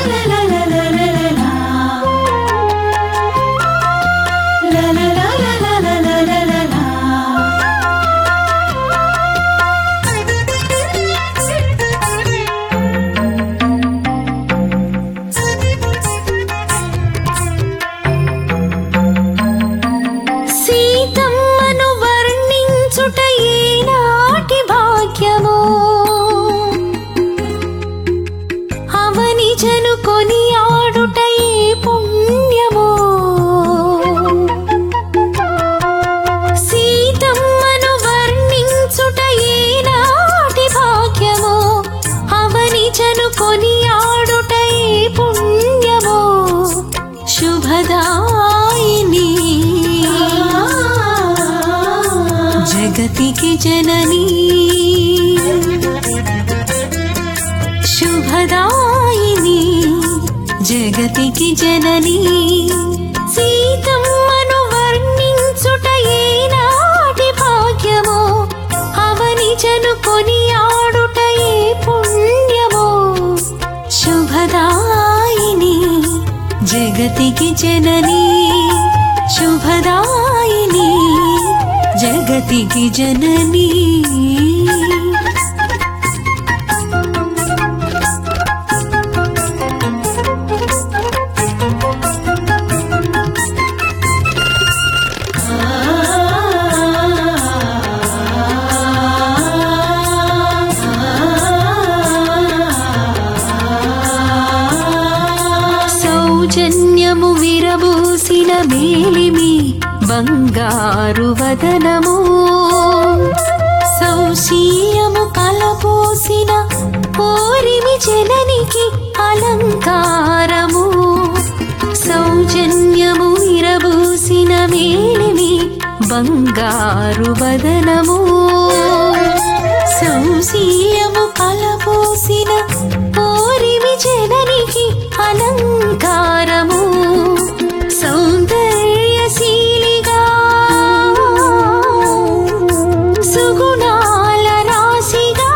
जगतिकी जननी शुभदायिनी जगतिकी जननी सीतम्मनु वर्णिंचुट ఏనాటి భాగ్యమో అవని జను కొనియాడుట ఏ పుణ్యమో शुभदायिनी जगतिकी जननी शुभदायिनी जगतिकी जननी సౌజన్యము విరబూసిన మేలిమి బంగారు వదనము సౌశీయము కలపోసిన కోరిమి జననికి అలంకారము సౌజన్యము విరబూసిన మేలిమి బంగారు వదనము సౌశీయము కలపోసిన కోరిమి జననికి అలంకారము సౌందర్యశీలిగా సుగుణాల రాశిగా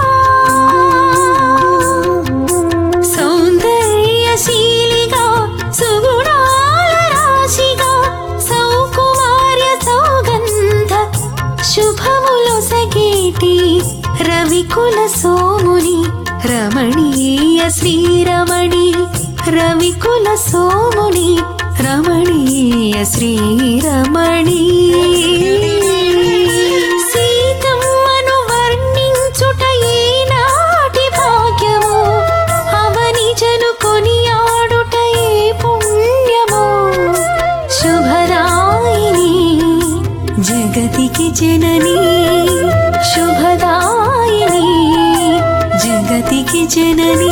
సౌందర్యశీలిగా సుగుణాల రాశిగా సౌకుమార్య సౌగంధ శుభములొసగేటి రవికుల సోముని రమణీయ శ్రీరమణి రవికుల సోముని రమణీయ శ్రీరమణి సీతమ్మను వర్ణించుట ఏనాటి భాగ్యమో అవని జను కొనియాడుట ఏ పుణ్యమో శుభదాయిని జగతికి జనని శుభదాయిని జగతికి జనని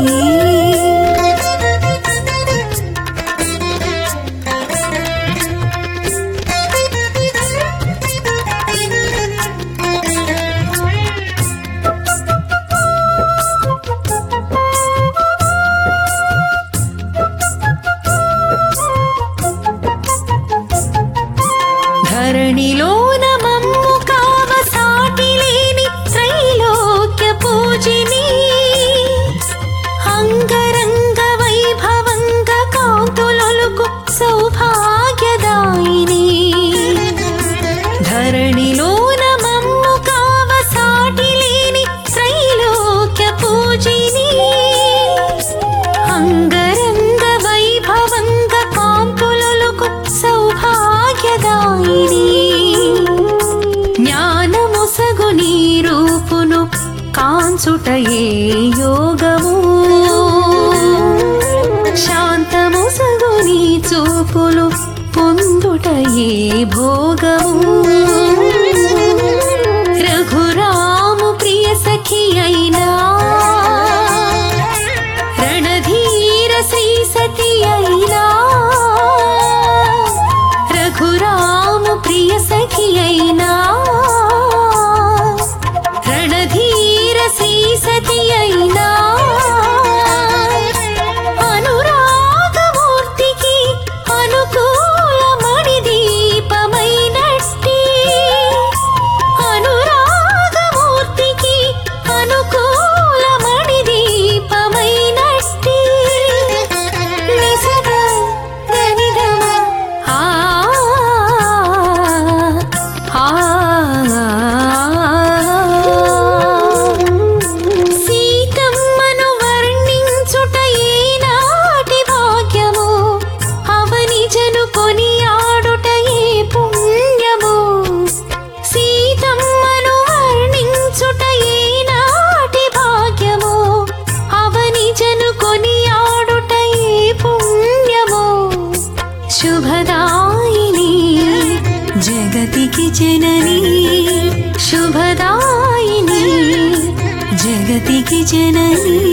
ధరణిలోన మమ్ము కావ సాటి లేని త్రైలోక్య పూజిని అంగరంగ వైభవంగ కాంతులొలుకు సౌభాగ్యదాయిని ధరణిలోన మమ్ము కావ సాటి లేని త్రైలోక్య పూజిని అంగరంగ వైభవంగ కాంతులొలుకు సౌభాగ్యదాయిని జ్ఞానముసగు నీ రూపును కాంచుట ఏ యోగము శాంతముసగు నీ చూపులు పొందుట ఏ భోగము రఘురాము ప్రియ సఖి అయినా రణధీర శ్రీ సతి అయినా రఘురాము ప్రియ సఖి అయినా రణధీర శ్రీ సతి అయినా అనురాగమూర్తికి అనుకూలమణి దీపమైనట్టి జననీ